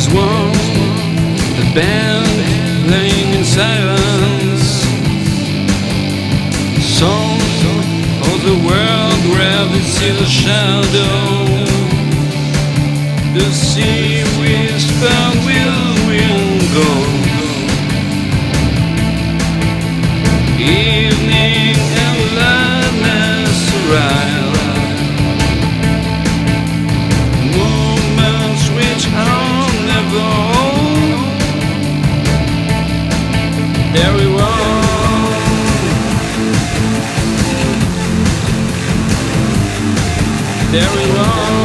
is one, the band playing in silence. Song of the world where they see the shadow. The sea whisper will go. Evening and gladness arrive. Moments which are never old. Everyone, everyone.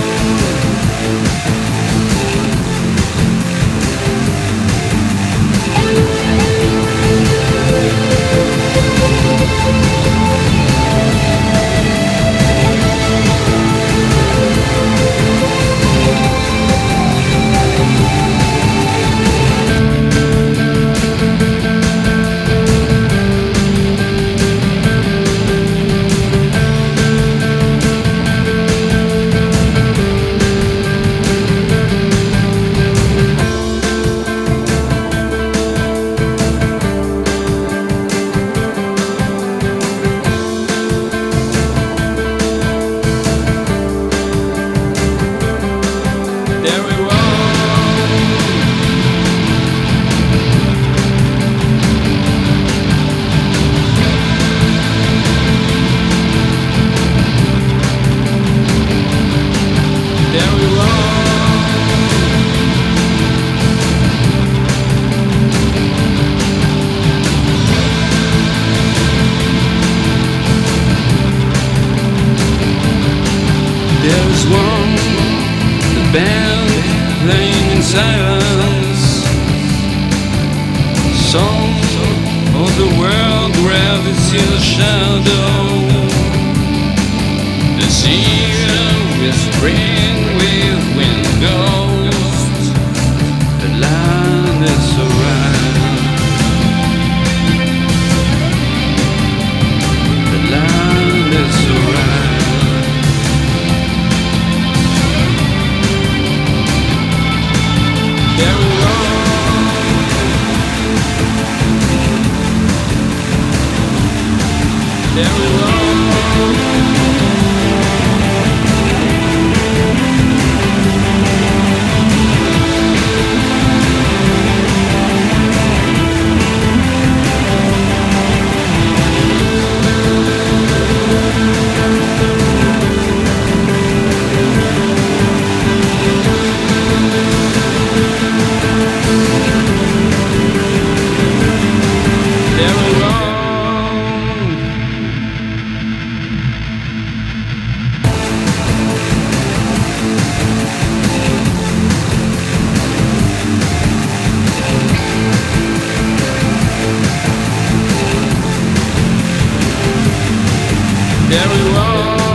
There's one, the band playing in silence. Song of the world where they see the shadow. The sea whispering with wind ghosts. The land is around. The land is around. Everyone